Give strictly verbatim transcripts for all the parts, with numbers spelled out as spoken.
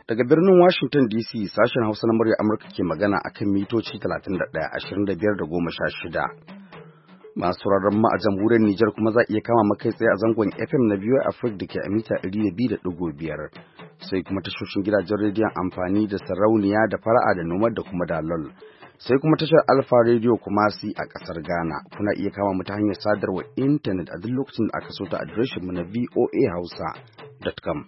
Daga birnin Washington D C sashen Hausa na murya Amurka ke magana akan mitoci talatin da ɗaya, ashirin da biyar da goma sha shida. Masu sauraron mu a jamhuriyar Nijar kuma za iya kama makai tsaye a zangon F M na biyu Africa da ke a mita ɗari da biyu da ɗigo biyar. Sai kuma tashoshin gidajen rediyon amfani da sarauniya da fara'a da nomad da kuma dalol. Sai kuma tashar Alpha Radio Kumasi a ƙasar Ghana. Kuna iya kama mu ta hanyar sadarwa intanet a duk lokacin da aka so ta adireshin mu na v o a hausa dot com.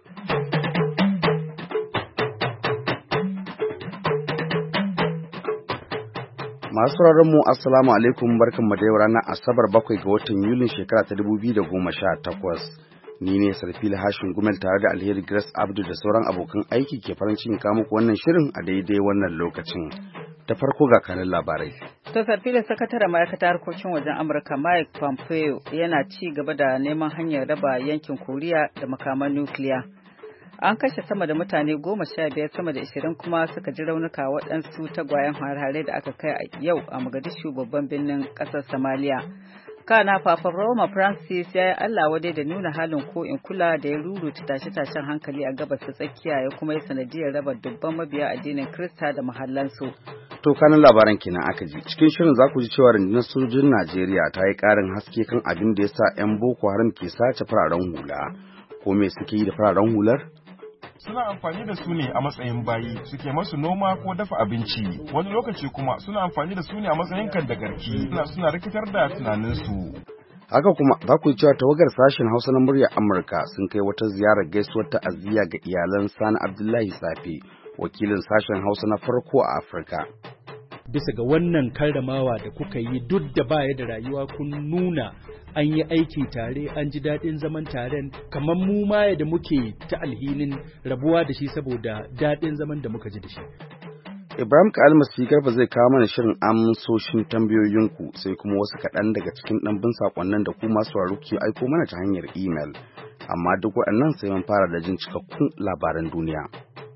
Masu sauraron mu assalamu alaikum, barkanmu da yau ranar Asabar bakwai ga watan Yulin shekara ta dubu biyu da goma sha takwas. Ni ne Sarfila Hashin Gumel tare da Alheri Grace Abdu da sauran abokan aiki ke farin cikin kawo muku wannan shirin a daidai wannan lokacin. Da farko ga kanin labarai. To Sarfila, sakataren ma'aikatar harkokin wajen Amurka Mike Pompeo yana ci gaba da neman hanyar raba yankin Koriya da makaman nukiliya. An kashe sama da mutane goma sha biyar, sama da ishirin kuma suka ji raunuka waɗansu tagwayen hare-hare da aka kai a yau a Mogadishu, babban birnin ƙasar Somalia. Kana Papa Roma Francis ya yi Allah wadai da nuna halin ko in kula da ya ruruta tashe-tashen hankali a gabas ta tsakiya, ya kuma yi sanadiyar raba dubban mabiya addinin Kirista da mahallansu. To kanin labaran kenan aka ji. Cikin shirin za ku ji cewa rundunar sojojin Najeriya ta yi ƙarin haske kan abin da ya sa 'yan Boko Haram ke sace fararen hula. Ko me suke yi da fararen hular? Suna amfani da su ne a matsayin bayi, suke masu noma ko dafa abinci, wani lokaci kuma suna amfani da su ne a matsayin kandagarki, suna suna rikitar da tunaninsu. Haka kuma za ku cewa tawagar sashen Hausa na muryar Amurka sun kai wata ziyarar gaisuwar ta'aziyya ga iyalan Sani Abdullahi Safe, wakilin sashen Hausa na farko a Afirka. Bisa ga wannan karramawa da kuka yi, duk da baya da rayuwa, kun nuna an yi aiki tare, an ji daɗin zaman taren, kamar mu ma da muke ta alhinin rabuwa da shi saboda daɗin zaman da muka ji da shi. Ibrahim Kalmasi Garba zai kawo mana shirin amsoshin tambayoyinku, sai kuma wasu kaɗan daga cikin ɗanbin saƙonnin da ku masu sauraro ke aiko mana ta hanyar imel. Amma duk waɗannan sai mun fara da jin cikakkun labaran duniya.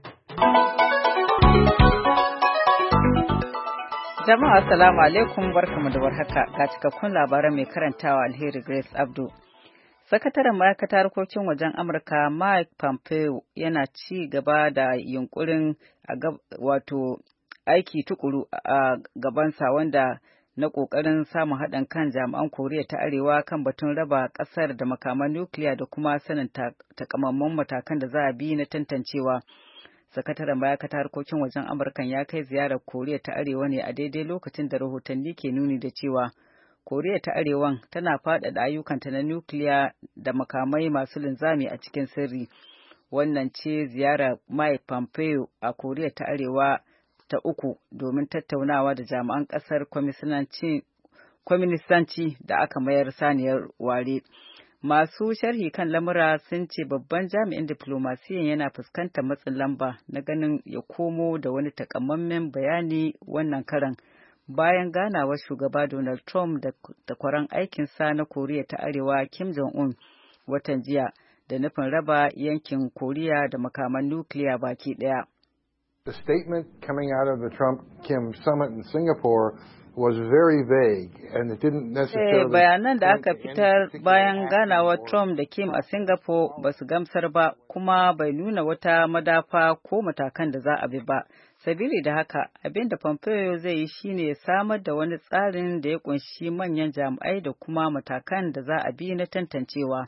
Jama'a assalamu alaikum, barkamu da warhaka, ga cikakkun labaran mai karantawa Alheri Grace Abdu. Sakataren ma'aikatar harkokin wajen Amurka Mike Pompeo yana ci gaba da yunkurin wato aiki tukuru a gabansa wanda na kokarin samun haɗin kan jami'an Koriya ta Arewa kan batun raba ƙasar da makaman nukiliya da kuma sanin takamaiman matakan da za a bi na tantancewa. Sakataren ma'aikatar harkokin wajen Amurkan ya kai ziyarar Koriya ta Arewa ne a daidai lokacin da rahotanni ke nuni da cewa Koriya ta Arewan tana faɗaɗa ayyukanta na nukiliya da makamai masu linzami a cikin sirri. Wannan ce ziyarar Mike Pompeo a Koriya ta Arewa ta uku domin tattaunawa da jami'an ƙasar kwaminisanci da aka mayar saniyar ware. Masu sharhi kan lamura sun ce babban jami'in diplomasiyan yana fuskantar matsin lamba na ganin ya komo da wani takamaiman bayani wannan karan bayan ganawar shugaba Donald Trump da takwaran aikinsa na Koriya ta Arewa Kim Jong-un watan jiya da nufin raba yankin Koriya da makaman nukiliya baki ɗaya. The statement coming out of the Trump-Kim summit in Singapore was very vague and it didn't necessarily. Eh, bayanan da aka fitar bayan ganawar Trump da Kim a Singapore ba su gamsar ba, kuma bai nuna wata madafa ko matakan da za a bi ba. Sabili da haka, abin da Pompeo zai yi shine samar da wani tsarin da ya kunshi manyan jami'ai da kuma matakan da za a bi na tantancewa.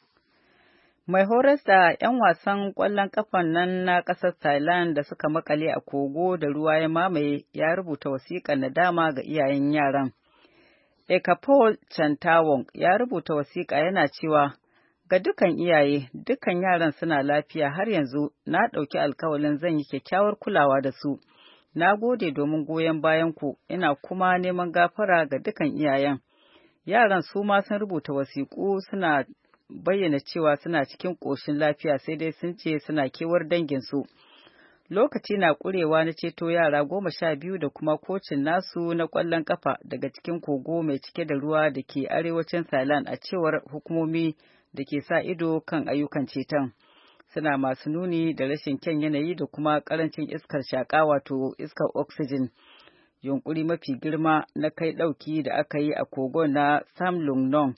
Mai horas da 'yan wasan ƙwallon ƙafan nan na ƙasar Thailand da suka makale a kogo da ruwa ya mamaye ya rubuta wasiƙar nadama ga iyayen yaran. Ekapol Chantawong ya rubuta wasiƙa yana cewa, ga dukan iyaye, dukan yaran suna lafiya har yanzu, na ɗauki alkawalin zan yi kyakkyawar kulawa da su. Na gode domin goyon bayanku, ina kuma neman gafara ga dukan iyayen. Yaran su ma sun rubuta wasiƙu suna bayyana cewa suna cikin ƙoshin lafiya, sai dai sun ce suna kewar danginsu. Lokaci na ƙurewa na ceto yara goma sha biyu da kuma kocin nasu na ƙwallon ƙafa daga cikin kogo mai cike da ruwa da ke arewacin Thailand, a cewar hukumomi da ke sa ido kan ayyukan ceton. Suna masu nuni da rashin kyan yanayi da kuma ƙarancin iskar shaƙa, wato iskar oxygen. Yunƙuri mafi girma na kai ɗauki da aka yi a kogon na Sam Lung Nong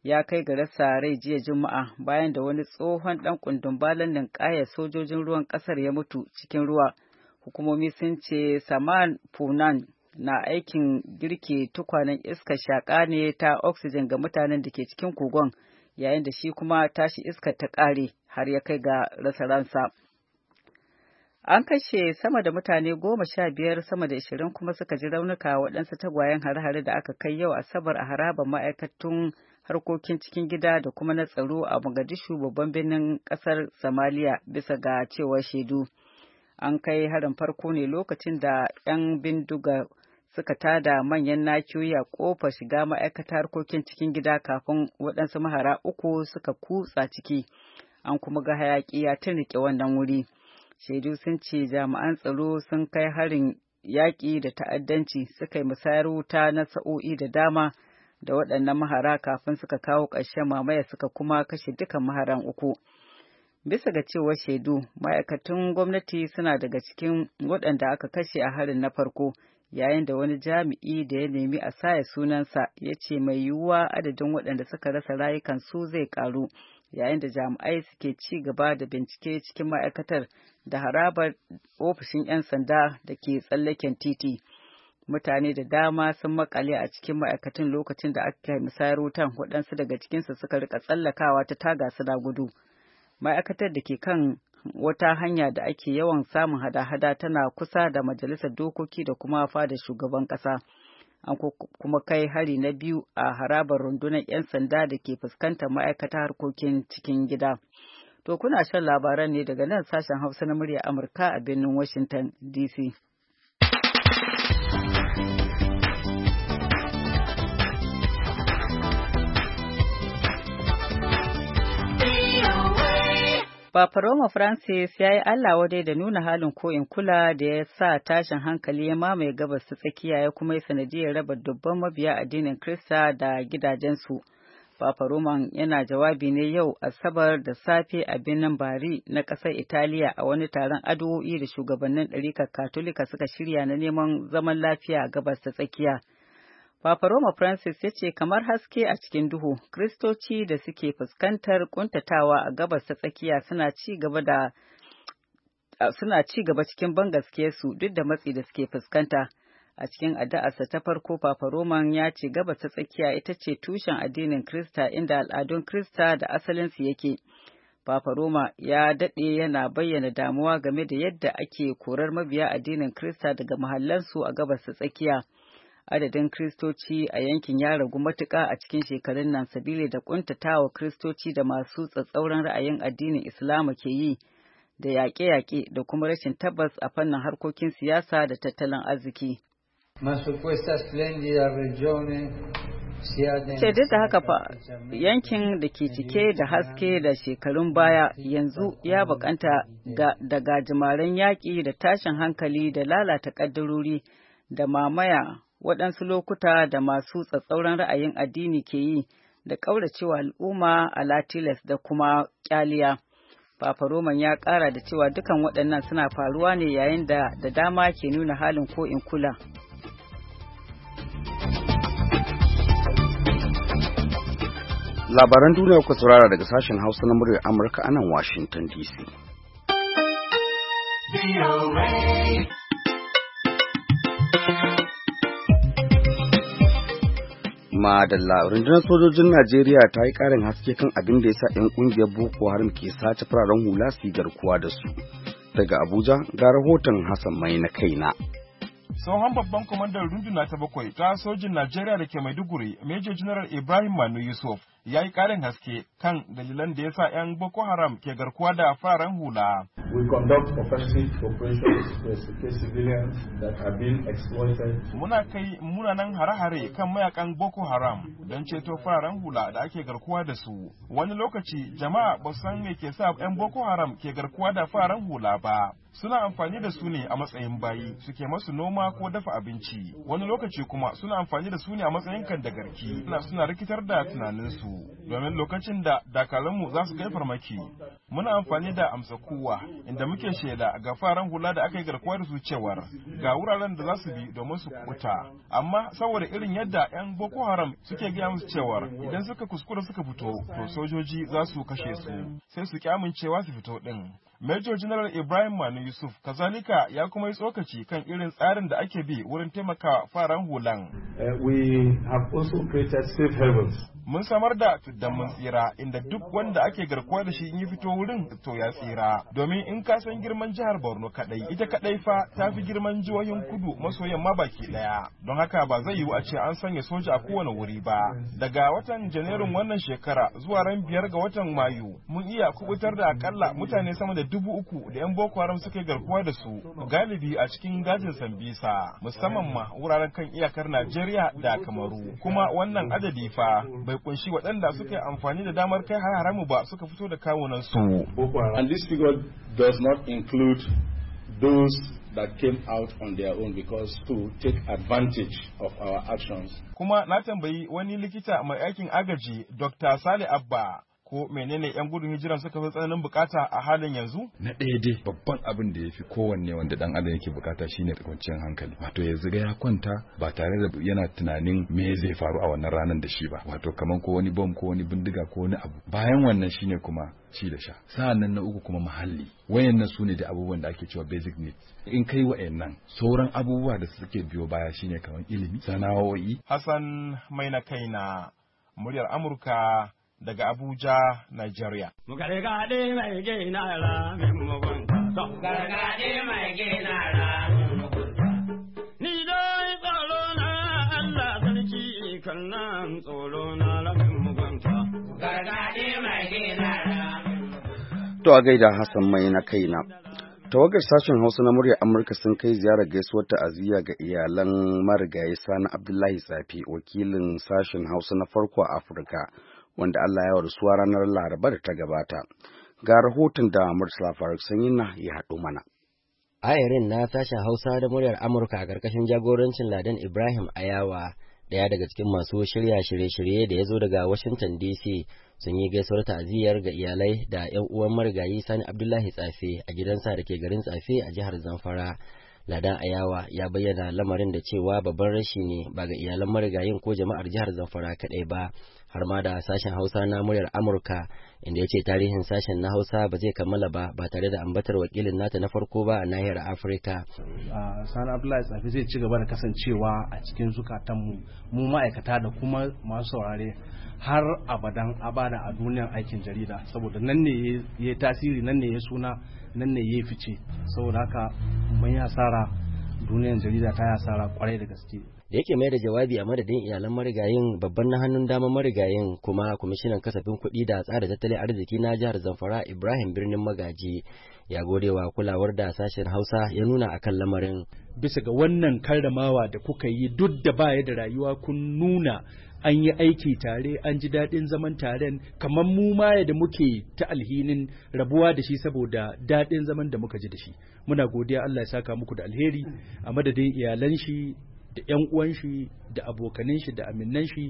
ya kai ga rasa rai jiya Juma'a bayan da wani tsohon ɗan kundumbalan ninkaya sojojin ruwan ƙasar ya mutu cikin ruwa. Hukumomi sun ce Saman Punan na aikin girke tukwanen iskar shaƙa ne ta oxygen ga mutanen da ke cikin kogon, yayin da shi kuma tashi iskar ta ƙare har ya kai ga rasa ransa. An kashe sama da mutane goma sha biyar, sama da ashirin kuma suka ji raunuka waɗansu tagwayen hare-hare da aka kai yau Asabar a harabar ma'aikatun harkokin cikin gida da kuma na tsaro a Mogadishu, babban birnin ƙasar Somalia, bisa ga cewar shaidu. An kai harin farko ne lokacin da 'yan bindiga suka tada manyan nakiyoyi a ƙofar shiga ma'aikatar harkokin cikin gida kafin waɗansu mahara uku suka kutsa ciki. An kuma ga hayaƙi ya tunrike wannan wuri. Shaidu sun ce jami'an tsaro sun kai harin yaƙi da ta'addanci, suka yi musayar wuta na sa'o'i da dama da waɗannan mahara kafin suka kawo ƙarshen mamaya, suka kuma kashe dukan maharan uku. Bisa ga cewar shaidu, ma'aikatan gwamnati suna daga cikin waɗanda aka kashe a harin na farko, yayin da wani jami'i da ya nemi a saya sunansa ya ce mai yiwuwa adadin waɗanda suka rasa rayukansu zai ƙaru, yayin da jami'ai suke ci gaba da bincike cikin ma'aikatar da harabar ofishin 'yan sanda da ke tsallaken titi. Mutane da dama sun makale a cikin ma'aikatan lokacin da aka yi musayar wutan, waɗansu daga cikinsu suka rika tsallakawa ta taga suna gudu. Ma'aikatar da ke kan wata hanya da ake yawan samun hada-hada tana kusa da majalisar dokoki da kuma fadar shugaban ƙasa. An kuma kai hari na biyu a harabar rundunar 'yan sanda da ke fuskantar ma'aikatar harkokin cikin gida. To kuna shan labaran ne daga nan sashen Hausa na murya Amurka a birnin Washington D C. Papa Roma Francis ya yi Allah wadai da nuna halin ko'in kula da ya sa tashin hankali ya mamaye gabas ta tsakiya, ya kuma yi sanadiyar raba dubban mabiya addinin Kirista da gidajensu. Papa Roman yana jawabi ne yau Asabar da safe a birnin Bari na ƙasar Italiya a wani taron addu'o'i da shugabannin ɗarikar Katolika suka shirya na neman zaman lafiya a gabas ta tsakiya. Papa Roma Francis ya ce kamar haske a cikin duhu, Kiristoci da suke fuskantar kuntatawa a gabas ta tsakiya suna ci gaba da suna ci gaba cikin bangaskiyarsu duk da matsi da suke fuskanta. A cikin addu'arsa ta farko, Papa Roman ya ce gabas ta tsakiya ita ce tushen addinin Kirista, inda al'adun Kirista da asalinsu yake. Papa Roma ya daɗe yana bayyana damuwa game da yadda ake korar mabiya addinin Kirista daga mahallansu a gabas ta tsakiya. Adadin Kiristoci a yankin ya ragu matuƙa a cikin shekarun nan, sabili da ƙuntatawa Kiristoci da masu tsatsauran ra'ayin addinin Islama ke yi, da yaƙe-yaƙe da kuma rashin tabbas a fannin harkokin siyasa da tattalin arziki. Ce duk da haka fa, yankin da ke cike da haske da shekarun baya yanzu ya bakanta da gajimaren yaƙi da tashin hankali da lalata ƙaddarori da mamaya waɗansu lokuta da masu tsatsauran ra'ayin addini ke yi, da ƙauracewa al'umma a latilas da kuma ƙyaliya. Papa Roman ya ƙara da cewa dukan waɗannan suna faruwa ne yayin da da dama ke nuna halin ko in kula. Labaran duniya kuka saurara daga sashen Hausa na muryar Amurka a nan Washington D C. Madalla, rundunar sojojin Najeriya ta yi ƙarin haske kan abin da ya sa 'yan ƙungiyar Boko Haram ke sace fararen hula su garkuwa da su. Daga Abuja ga rahoton Hassan Mai na kaina. Tsohon babban kwamandan runduna ta bakwai ta sojin Najeriya da ke Maiduguri, Major General Ibrahim Manu Yusuf, ya yi ƙarin haske kan dalilan da ya sa 'yan Boko Haram ke garkuwa da fararen hula. We conduct offensive operations to secure civilians that have been exploited. Muna kai munanan hare-hare kan mayakan Boko Haram don ceto fararen hula da ake garkuwa da su. Wani lokaci jama'a ba san me ke sa 'yan Boko Haram ke garkuwa da fararen hula ba. Suna amfani da su ne a matsayin bayi, suke masu noma ko dafa abinci. Wani lokaci kuma suna amfani da su ne a matsayin kandagarki, suna rikitar da tunaninsu. domin lokacin da dakarunmu za su kai farmaki muna amfani da amsa kowa inda muke shaida ga faran hula da aka yi garkuwa da su cewar ga wuraren da za su bi domin su kubuta, amma saboda irin yadda 'yan Boko Haram suke gaya musu cewar idan suka kuskura suka fito to sojoji za su kashe su sai su ki amincewa su fito din. Major General Ibrahim Manu Yusuf kazalika ya kuma yi tsokaci kan irin tsarin da ake bi wurin taimaka faran hulan. Uh, we have also created safe havens. Mun samar da tuddan mun tsira inda duk wanda ake garkuwa da shi in yi fito wurin to ya tsira, domin in ka san girman jihar Borno kadai ita kadai fa ta fi girman jihohin kudu maso yamma baki daya, don haka ba zai yiwu a ce an sanya soja a kowane wuri ba. Daga watan Janairun wannan shekara zuwa ran biyar ga watan Mayu mun iya kubutar da akalla mutane sama da dubu uku da 'yan Boko Haram suka garkuwa da su, galibi a cikin dajin Sambisa, musamman ma wuraren kan iyakar Najeriya da Kamaru. Kuma wannan adadi fa bai kunshi waɗanda suka yi amfani da damar kai har haramu ba suka fito da kawunan su. And this figure does not include those that came out on their own because to take advantage of our actions. Kuma na tambayi wani likita mai aikin agaji Doctor Sale Abba ko menene 'yan gudun hijiran suka fi tsananin bukata a halin yanzu? Na ɗaya dai babban abin da ya fi kowanne wanda dan adam yake bukata shine kwanciyar hankali. Wato ya ziga ya kwanta ba tare da yana tunanin me zai faru a wannan ranar da shi ba. Wato kaman ko wani bom ko wani bindiga ko wani abu. Bayan wannan shine kuma ci da sha. Sa'annan na uku kuma muhalli. Wayannan su ne da abubuwan da ake cewa basic needs. In kai wayannan sauran abubuwa da suke biyo baya shine kaman ilimi, sana'o'i. Hassan mai na kaina muryar Amurka daga Abuja, Nigeria. Gargaɗe mai gina ra min mugunta. Gargaɗe mai gina ra min mugunta. Ni dai tsoro na Allah sarki kan nan tsoro na ra min mugunta. Gargaɗe mai gina ra min mugunta. To a gaida Hassan mai na kaina. Tawagar sashen Hausa na muryar Amurka sun kai ziyarar gaisuwar ta'aziyya ga iyalan marigayi Sani Abdullahi Tsafi, wakilin sashen Hausa na farko a Afirka, wanda Allah ya warsuwa ranar Laraba da ta gabata. Ga rahoton da Murtala Faruk Sanyina ya haɗo mana. Ayarin na sashen Hausa da muryar Amurka a ƙarƙashin jagorancin Ladan Ibrahim Ayawa, ɗaya daga cikin masu shirya shirye-shirye da ya zo daga Washington D C, sun yi gaisuwar ta'aziyyar ga iyalai da 'yan uwan marigayi Sani Abdullahi Tsafe a gidansa da ke garin Tsafe a jihar Zamfara. Ladan Ayawa ya bayyana lamarin da cewa babban rashi ne ba ga iyalan marigayin ko jama'ar jihar Zamfara kaɗai ba, har ma da sashen Hausa na muryar Amurka, inda ya ce tarihin sashen na Hausa ba zai kammala ba ba tare da ambatar wakilin nata na farko ba a nahiyar Afirka. Sani Abdullahi Tsafi zai ci gaba da kasancewa a cikin zukatanmu mu ma'aikata da kuma masu saurare har abadan abada a duniyar aikin jarida, saboda nan ne ya tasiri, nan ne ya suna, nan ne ya fice. Saboda haka mun yi asara, duniyar jarida ta yi asara kwarai da gaske. Da yake mai da jawabi a madadin iyalan marigayin, babban na hannun dama marigayin kuma kwamishinan kasafin kuɗi da tsara tattalin arziki na jihar Zamfara Ibrahim Birnin Magaji ya gode wa kulawar da sashen Hausa ya nuna akan lamarin. Bisa ga wannan karramawa da kuka yi, duk da baya da rayuwa kun nuna an yi aiki tare, an ji daɗin zaman taren, kamar mu ma da muke ta alhinin rabuwa da shi saboda daɗin zaman da muka ji da shi. Muna godiya, Allah ya saka muku da alheri a madadin iyalan shi da ƴan uwan shi da abokanin shi da aminnan shi.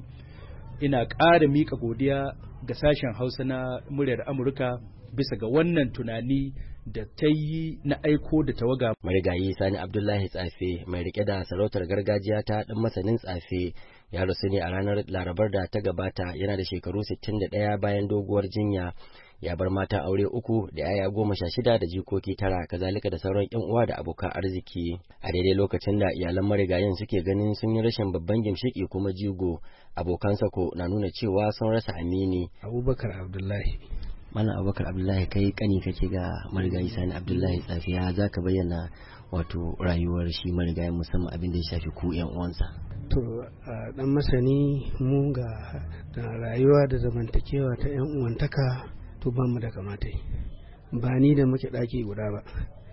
Ina ƙara mika godiya ga sashen Hausa na muryar Amurka bisa ga wannan tunani da ta yi na aiko da tawaga. Marigayi Sani Abdullahi Tsafe, mai rike da sarautar gargajiya ta ɗan masanin Tsafe, ya rasu ne a ranar Larabar da ta gabata, yana da shekaru sittin da ɗaya bayan doguwar jinya. Ya bar mata aure uku da yaya goma sha shida da jikoki tara, kazalika da sauran yan uwa da abokan arziki. A daidai lokacin da iyalan marigayin suke ganin sun yi rashin babban gimshiki kuma jigo, abokansa ko na nuna cewa sun rasa amini. Abubakar Abdullahi. Malam Abubakar Abdullahi, kai kani kake ga marigayi Sani Abdullahi Tsafiya, za ka bayyana wato rayuwar shi marigayin, musamman abin da ya shafi ku yan uwansa. To dan masani, mu ga rayuwa da zamantakewa ta yan uwantaka to ba mu da kamata, ba ni da muke ɗaki guda ba,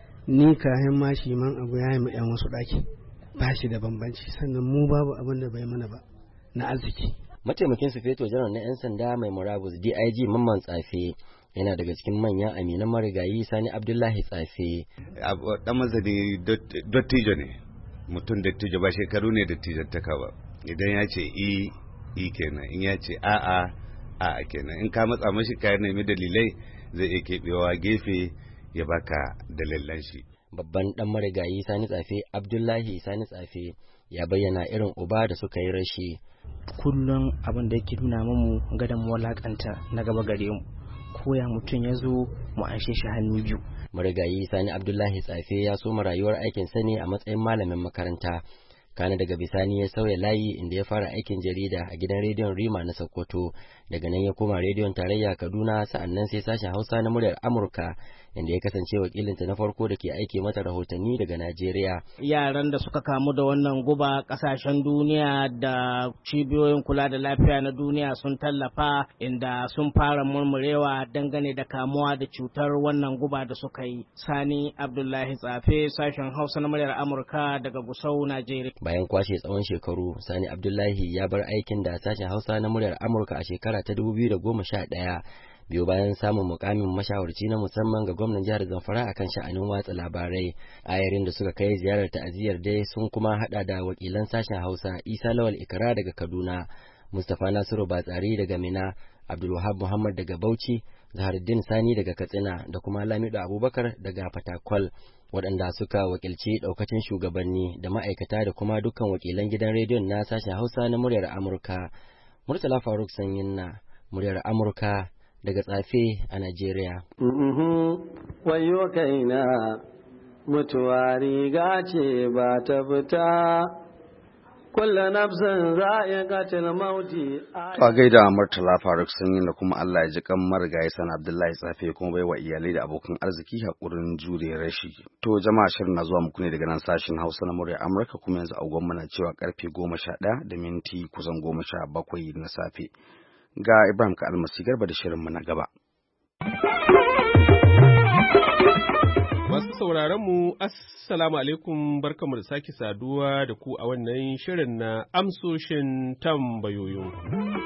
ni kayan ma shi man abu ya yi ma yan wasu ɗaki, ba shi da bambanci, sannan mu babu abin da bai mana ba na arziki. Mataimakin Sufeto Janar na 'yan sanda mai murabus D I G Mamman Tsafe yana daga cikin manyan aminan marigayi Sani Abdullahi Tsafe. Dan mazani dottijo ne, mutum dattijo, ba shekaru ne dattijan taka ba. Idan ya ce i i kenan, in ya ce a'a a kenan in ka matsa mashi ka nemi dalilai zai iya keɓewa gefe ya baka dalilan shi. Babban dan marigayi Sani Tsafe Abdullahi Sani Tsafe ya bayyana irin uba da suka yi rashi. Kullum abin da yake nuna mamu gadan walakanta na gaba gare mu, koya mutum ya zo mu anshe shi hannu biyu. Marigayi Sani Abdullahi Tsafe ya soma rayuwar aikin sa ne a matsayin malamin makaranta. Kana daga bisani ya sauya layi inda ya fara aikin jarida a gidan rediyon Rima na Sokoto. Daga nan ya koma rediyon tarayya Kaduna, sa'annan sai sashen Hausa na muryar Amurka inda ya kasance wakilinta na farko da ke aike mata rahotanni daga Najeriya. Yaran da suka kamu da wannan guba kasashen duniya da cibiyoyin kula da lafiya na duniya sun tallafa inda sun fara murmurewa dangane da kamuwa da cutar wannan guba da suka yi. Sani Abdullahi Tsafe, sashen Hausa na muryar Amurka daga Gusau, Najeriya. Bayan kwashe tsawon shekaru, Sani Abdullahi ya bar aikin da sashen Hausa na muryar Amurka a shekara ta dubu biyu da goma sha ɗaya. Biyo bayan samun mukamin mashawarci na musamman ga gwamnan jihar Zamfara akan sha'anin watsa labarai. Ayarin da suka kai ziyarar ta'aziyar dai sun kuma hada da wakilan sashen Hausa Isa Lawal Ikra daga Kaduna, Mustapha Nasiru Batsari daga Mina, Abdulwahab Muhammad daga Bauchi, Zaharuddin Sani daga Katsina da kuma Lamido Abubakar daga Fatakwal, waɗanda suka wakilci ɗaukacin shugabanni da ma'aikata da kuma dukkan wakilan gidan rediyon na sashen Hausa na muryar Amurka. Murtala Faruk Sanyin na muryar Amurka daga Tsafe a Najeriya. Wayo kaina mutuwa riga ce ba ta fita, kulla nafsin za'iqatul mauti. To gaida Murtala Faruk Sanyin da kuma Allah ya ji kan marigayi Sani Abdullahi Tsafe kuma bai wa iyalai da abokan arziki hakurin jure rashi. To jama'a, shirin na zuwa muku ne daga nan sashen Hausa na muryar Amurka, kuma yanzu agon mana cewa karfe goma sha ɗaya da minti kusan goma sha bakwai na safe. Ga Ibrahim ka almasi garba da shirinmu na gaba. Masu sauraronmu, Assalamu alaikum, barkamu da sake saduwa da ku a wannan shirin na amsoshin tambayoyin.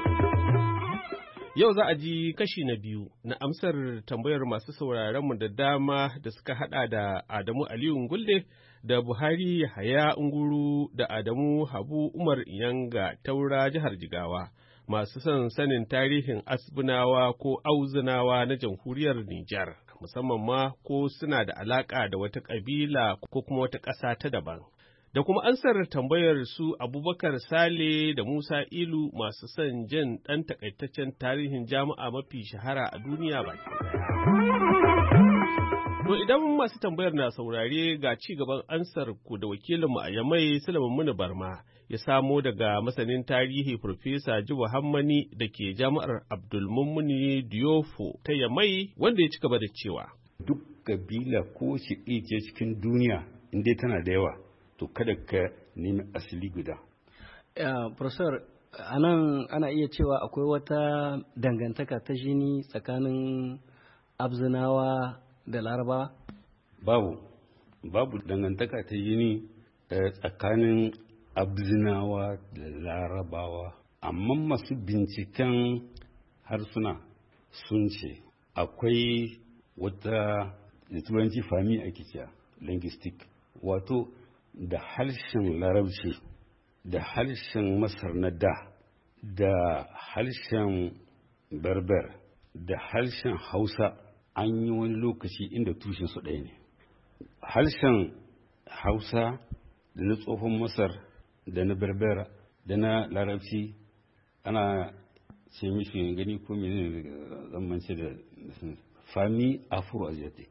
Yau za a ji kashi na biyu na amsar tambayar masu sauraronmu da dama da suka hada da Adamu Aliyu Ngulde da Buhari Yahaya Nguru da Adamu Habu Umar Iyanga Taura jihar Jigawa. Masu son sanin tarihin Asbunawa ko Auzunawa na jamhuriyar Nijar, musamman ma ko suna da alaƙa da wata ƙabila ko kuma wata ƙasa ta daban. Da kuma ansar tambayar su Abubakar Sale da Musa Ilu masu son jin ɗan takaitaccen tarihin jami'a mafi shahara a duniya baki ɗaya. To idan masu tambayar na saurare, ga ci gaban ansar ku da wakilinmu a Yamai Sulaiman Muni Barma ya samo daga masanin tarihi Farfesa Jibo Hammani da ke jami'ar Abdulmumuni Diofo ta Yamai, wanda ya ci gaba da cewa duk kabila ko shi ce cikin duniya inda tana da yawa to kada ka nemi asali guda. Uh, Professor, anan ana iya cewa akwai wata dangantaka ta jini tsakanin Abzinawa da Larabawa? Babu, babu dangantaka ta jini uh, tsakanin Abzinawa da Larabawa, amma masu binciken harsuna sun ce akwai wata da turanci fami ake cewa linguistic, wato da harshen larabci da harshen masar na da da harshen berber da harshen hausa an yi wani lokaci inda tushen su ɗaya ne. Harshen hausa da na tsohon masar da na berber da na larabci ana ce mishi gani ko mene zamance da fami afro-asiatic.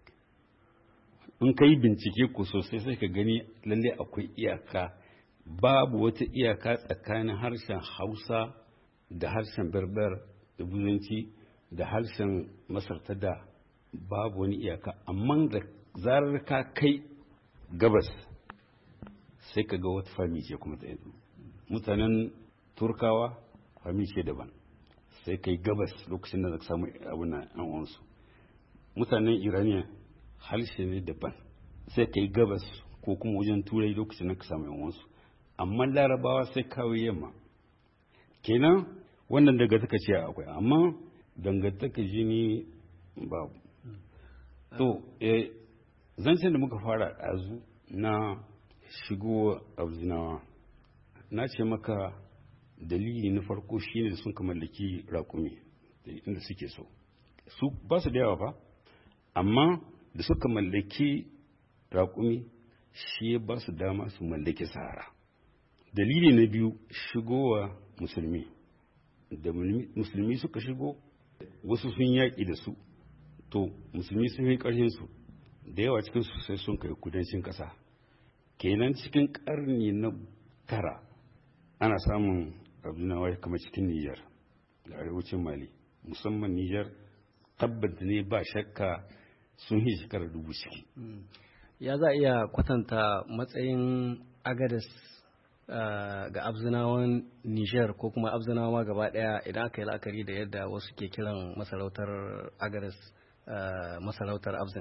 In ka yi bincike ko sosai sai ka gani lalle akwai iyaka, babu wata iyaka tsakanin harshen hausa da harshen berber da buzanci da harshen masar ta da, babu wani iyaka. Amma da zarar ka kai gabas sai ka ga wata fami ce kuma ta yanzu. Mutanen turkawa fami ce daban, sai kai gabas lokacin da za ka samu abin na yan uwansu. Mutanen iraniya harshe ne daban, sai kai gabas ko kuma wajen turai lokacin da ka samu yan uwansu. Amma larabawa sai kawai yamma. Kenan wannan dangantaka ce akwai, amma dangantaka jini babu. To, eh, zancen da muka fara ɗazu na shigo abzinawa, na ce maka dalili na farko shine da sun ka mallaki raƙumi. inda suke so. Su ba su da yawa ba, amma da suka mallaki raƙumi shi ba su dama su mallaki sahara. Dalili na biyu, shigowa musulmi. Da musulmi suka shigo, wasu sun yaƙi da su, to musulmi sun yi ƙarfinsu, da yawa cikinsu sai sun kai kudancin ƙasa. Kenan cikin ƙarni na tara ana samun abdunawa kamar cikin Nijar da arewacin Mali, musamman Nijar tabbata ne ba shakka sun yi shekarar dubu ciki. Ya za a iya kwatanta matsayin Agadez uh, ga abzinawan Nijar ko kuma abzinawa gaba daya idan aka yi la'akari da yadda wasu ke kiran masarautar Agadez uh, masarautar abzin?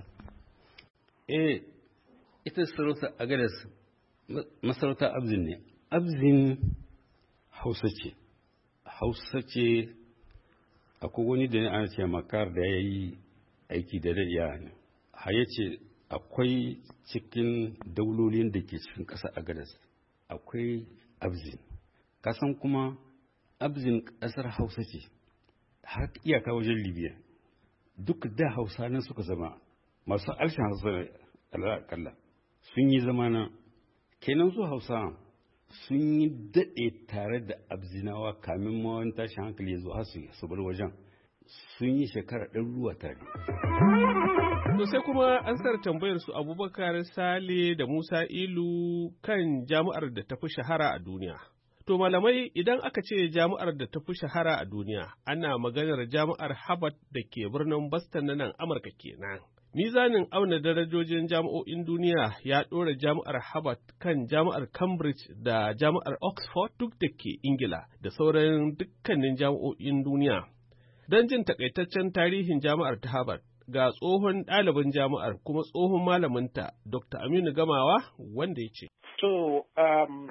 Eh, ita sarautar Agadez masarautar abzin ne. Abzin Hausa ce. Hausa ce akwai wani da ana ce makar da ya yi aiki da daɗiya ne. Haya ce akwai cikin daulolin da ke cikin ƙasa Agadez akwai abzin. Kasan kuma abzin ƙasar Hausa ce har iyaka wajen Libya. Duk da Hausa nan suka zama masu alshin Hausa kalla sun yi zamana. Kenan su Hausa sun yi daɗe tare da abzinawa kamin ma wani tashin hankali ya zo har su bar wajen. Sun yi shekara ɗaruruwa tare. To sai kuma an sar tambayar su Abubakar Sale da Musa Ilu kan jami'ar da ta fi shahara a duniya. To malamai, idan aka ce jami'ar da ta fi shahara a duniya, ana maganar jami'ar Harvard da ke birnin Boston na nan Amurka kenan. Mizanin auna darajojin jami'o'in duniya ya ɗora jami'ar Harvard kan jami'ar Cambridge da jami'ar Oxford duk da ke Ingila da sauran dukkanin jami'o'in duniya. Don jin takaitaccen tarihin jami'ar ta Harvard, ga tsohon ɗalibin jami'ar kuma tsohon malaminta Dokta Aminu Gamawa wanda ya ce. To, um,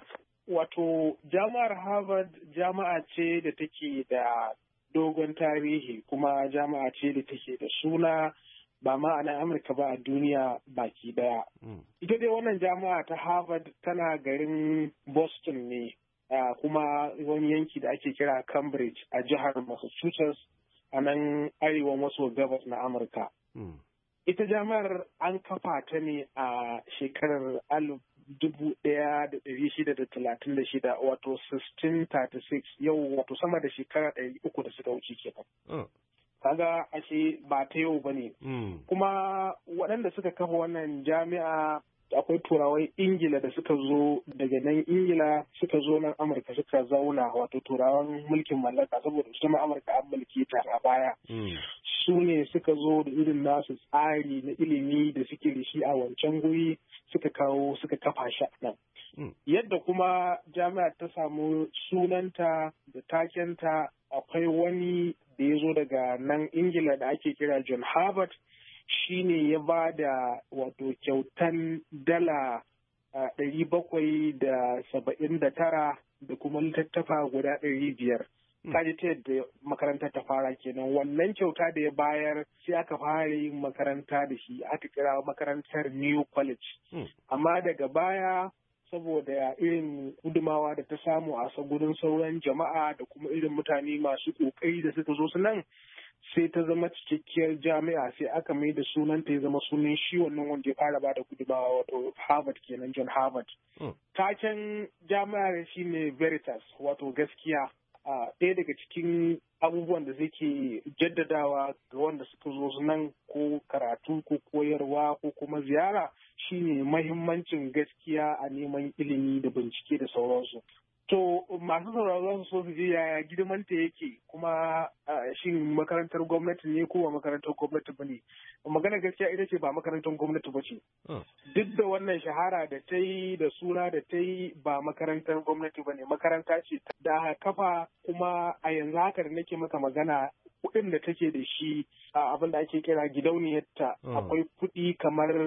wato jami'ar Harvard jami'a ce da take da dogon tarihi kuma jami'a ce da take da suna ba ma a nan Amurka ba a duniya baki daya. Mm. Ita dai wannan jami'a ta Harvard tana garin Boston ne, uh, kuma wani yanki da ake kira Cambridge a jihar Massachusetts a nan arewa maso gabas na Amurka. Mm. Ita jami'ar an kafa ta ne a shekarar alif dubu ɗaya da ɗari shida da talatin da shida wato sixteen thirty-six yau wato sama da shekara ɗari uku da suka wuce kenan. Mm. Kaga ashe ba ta yau ba ne. Mm. Kuma waɗanda suka kafa wannan jami'a akwai turawan Ingila da suka zo daga nan Ingila suka zo nan Amurka suka zauna wato turawan mulkin mallaka saboda su ma Amurka an mulki ta a baya. Mm. Su ne suka zo da irin nasu tsari na ilimi da suke da shi a wancan guri suka kawo suka kafa shi nan. Mm. Yadda kuma jami'a ta samu sunanta da takenta akwai wani da ya zo daga nan Ingila da ake kira John Harvard shi ne ya ba da wato kyautan dala ɗari bakwai da saba'in da tara da kuma littattafa guda ɗari biyar. Kaji ta yadda makarantar ta fara kenan wannan kyauta da ya bayar sai aka fara yin makaranta da shi aka kira makarantar New College. Amma daga baya saboda irin gudumawa da ta samu a gudun sauran jama'a da kuma irin mutane masu ƙoƙari da suka zo su nan sai ta zama cikakkiyar jami'a sai aka mai da sunanta ya zama sunan shi wannan wanda ya fara bada gudumawa wato Harvard kenan John Harvard. Mm. Taken jami'ar shi ne Veritas wato gaskiya. Ɗaya daga cikin abubuwan da zai ke jaddadawa ga wanda suka zo su nan ko karatu ko koyarwa ko kuma ziyara shine mahimmancin gaskiya a neman ilimi da bincike da sauransu. To masu sauraro za su so su je yaya girmanta yake kuma shin makarantar gwamnati ne ko ba makarantar gwamnati ba ne. Magana gaskiya ita ce ba makarantar gwamnati ba ce. Duk da wannan shahara da ta yi da suna da ta yi ba makarantar gwamnati ba ne. Makaranta ce da kafa kuma a yanzu haka da nake maka magana kuɗin da take da shi abin da ake kira gidauniyarta akwai kuɗi kamar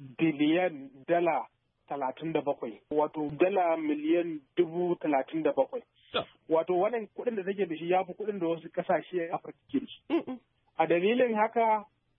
biliyan dala talatin da bakwai wato dala miliyan dubu talatin da bakwai wato wannan kuɗin da take da shi ya fi kuɗin da wasu ƙasashe Afirka ke da shi. A dalilin haka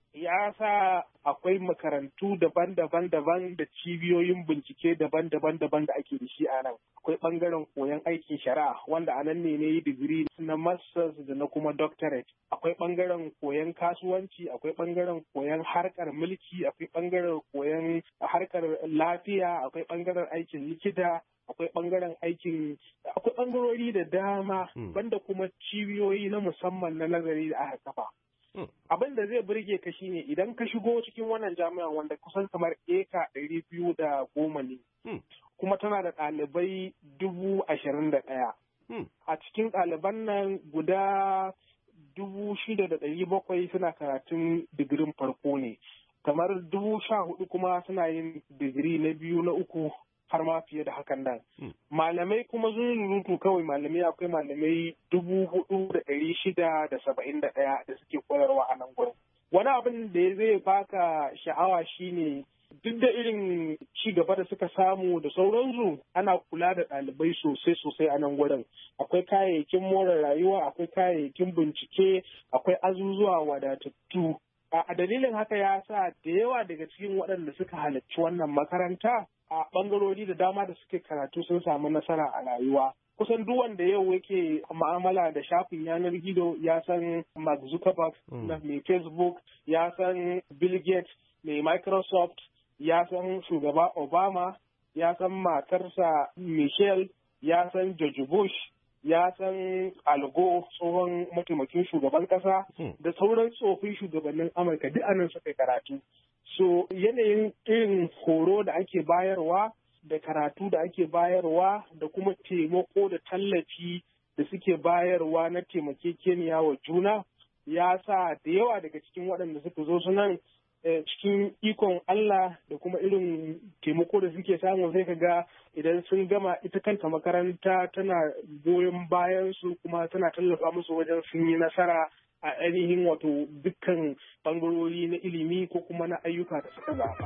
ya sa akwai makarantu daban-daban daban da cibiyoyin bincike daban-daban daban da ake da shi a nan. Akwai ɓangaren koyon aikin shari'a wanda a nan ne ne yi digiri na masters da na kuma doctorate. Akwai ɓangaren koyon kasuwanci, akwai ɓangaren koyon harkar mulki, akwai ɓangaren koyon harkar lafiya, akwai ɓangaren aikin likita, akwai ɓangaren aikin akwai ɓangarori da dama banda kuma cibiyoyi na musamman na nazari da aka kafa. Abin da zai burge ka shine idan ka shigo cikin wannan jami'an wanda kusan kamar eka ɗari biyu da goma ne, kuma tana da ɗalibai dubu ashirin da ɗaya. A cikin ɗaliban nan guda dubu shida da ɗari bakwai suna karatun digirin farko ne, kamar dubu sha hudu kuma suna yin digiri na biyu na uku har ma fiye da hakan nan. Malamai kuma zunzurutu kawai malamai akwai malamai dubu hudu da ɗari shida da saba'in da ɗaya da suke koyarwa a nan gurin. Wani abin da zai baka sha'awa shine duk da irin ci gaba da suka samu da sauransu ana kula da ɗalibai sosai sosai a nan gurin. Akwai kayayyakin more rayuwa, akwai kayayyakin bincike, akwai azuzuwa wadatattu. A dalilin haka ya sa da yawa daga cikin waɗanda suka halarci wannan makaranta a ɓangarori da dama da suke karatu sun samu nasara a rayuwa. Kusan duk wanda yau yake ma'amala da shafin yanar gizo ya san Mark Zuckerberg na mai Facebook, ya san Bill Gates mai Microsoft, ya san shugaba Obama, ya san matarsa Michelle, ya san George Bush, ya san Al Gore tsohon mataimakin shugaban kasa da sauran tsofin shugabannin Amurka duk anan suka karatu. So yanayin irin horo da ake bayarwa da karatu da ake bayarwa da kuma taimako da tallafi da suke bayarwa na taimakekeniya wa juna ya sa da yawa daga cikin waɗanda suka zo su nan cikin ikon Allah da kuma irin taimako da suke samu sai ka ga idan sun gama ita kanta makaranta tana goyon bayan su kuma tana tallafa musu wajen sun yi nasara a ainihin wato dukkan bangarori na ilimi ko kuma na ayyuka da suka zaɓa.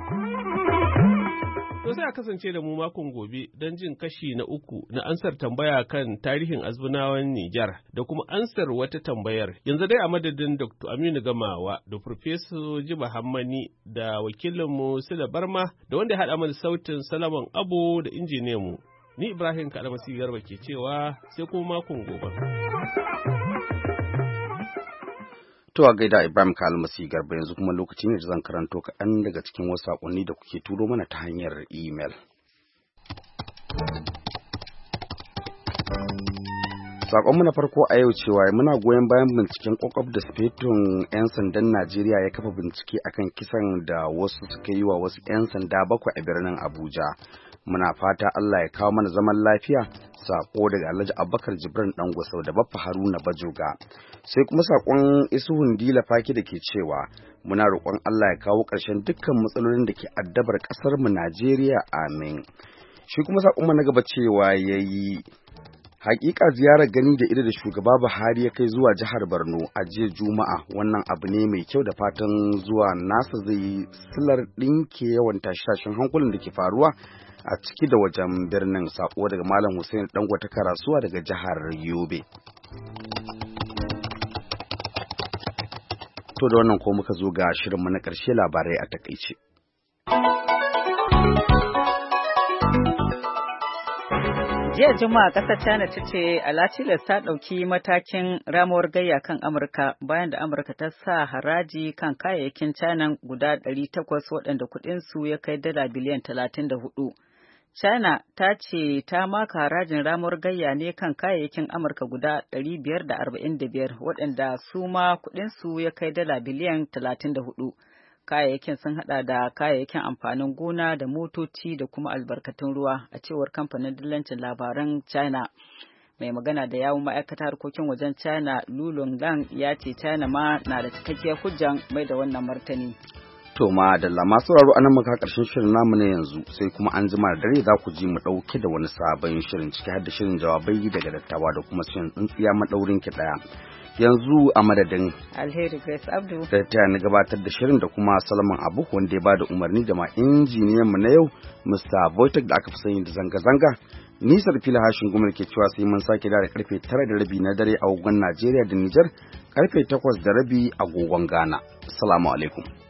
To sai a kasance da mu makon gobe don jin kashi na uku na ansar tambaya kan tarihin azbunawan Nijar da kuma ansar wata tambayar. Yanzu dai a madadin Doctor Aminu Gamawa da Professor Jiba Hammani da wakilinmu Sila Barma da wanda ya haɗa mana sautin Salaman Abo da injiniyanmu. Ni Ibrahim Kalamasi Garba ke cewa sai kuma makon gobe. To a gaida Ibrahim Kalmasi Garba yanzu kuma lokaci ne da zan karanto kaɗan daga cikin wasu saƙonni da kuke turo mana ta hanyar imel. Saƙonmu na farko a yau cewa muna goyon bayan binciken ƙwaƙwaf da sifetun 'yan sandan Najeriya ya kafa bincike akan kisan da wasu suka yi wa wasu 'yan sanda bakwai a birnin Abuja. Muna fata Allah ya kawo mana zaman lafiya. Sako daga Alhaji Abubakar Jibran Dangwasau da Baffa Haruna Bajoga. Sai kuma sakon Isuhun Dila Faki da ke cewa muna roƙon Allah ya kawo ƙarshen dukkan matsalolin da ke addabar ƙasar mu Najeriya, amin. Shi kuma sakon mu na gaba cewa yayi hakika ziyarar gani da ido da shugaba Buhari ya kai zuwa jihar Borno a jiya Juma'a wannan abu ne mai kyau da fatan zuwa nasa zai silar ɗinke yawan tashe-tashen hankulan da ke faruwa a ciki da wajen birnin. Sako daga Malam Hussein Dangwata Karasuwa daga jihar Yobe. To da wannan ko muka zo ga shirinmu na ƙarshe, labarai a takaice. Jiya Juma'a ƙasar China ta ce Alatilas ta ɗauki matakin ramuwar gayya kan Amurka bayan da Amurka ta sa haraji kan kayayyakin China guda ɗari takwas waɗanda kuɗinsu ya kai dala biliyan talatin da hudu. China ta ce ta maka harajin ramuwar gayya ne kan kayayyakin Amurka guda ɗari biyar da arba'in da biyar waɗanda su ma kuɗinsu ya kai dala biliyan talatin da hudu. Kayayyakin sun hada da kayayyakin amfanin gona da motoci da kuma albarkatun ruwa, a cewar kamfanin dillancin labaran China. Mai magana da yawun ma'aikatar harkokin wajen China, Lu Longang, ya ce China ma na da cikakkiyar hujjan mai da wannan martani. To ma da lama sauraro anan muka karshen shirin namu na yanzu, sai kuma an jima da dare za ku ji mu dauke da wani sabon shirin ciki har da shirin jawabai daga dattawa da kuma shirin tsintsiya madaurin ki daya. Yanzu a madadin Alheri Grace Abdu da ta na gabatar da shirin da kuma Salman Abu wanda ya bada umarni da ma injiniyan mu na yau Mister Voitek da aka fi sani da zanga-zanga, Nisar fila hashin gumar ke cewa sai mun sake da karfe tara da rabi na dare a agogon Najeriya da Nijar, karfe takwas da rabi a agogon Ghana. Assalamu alaikum.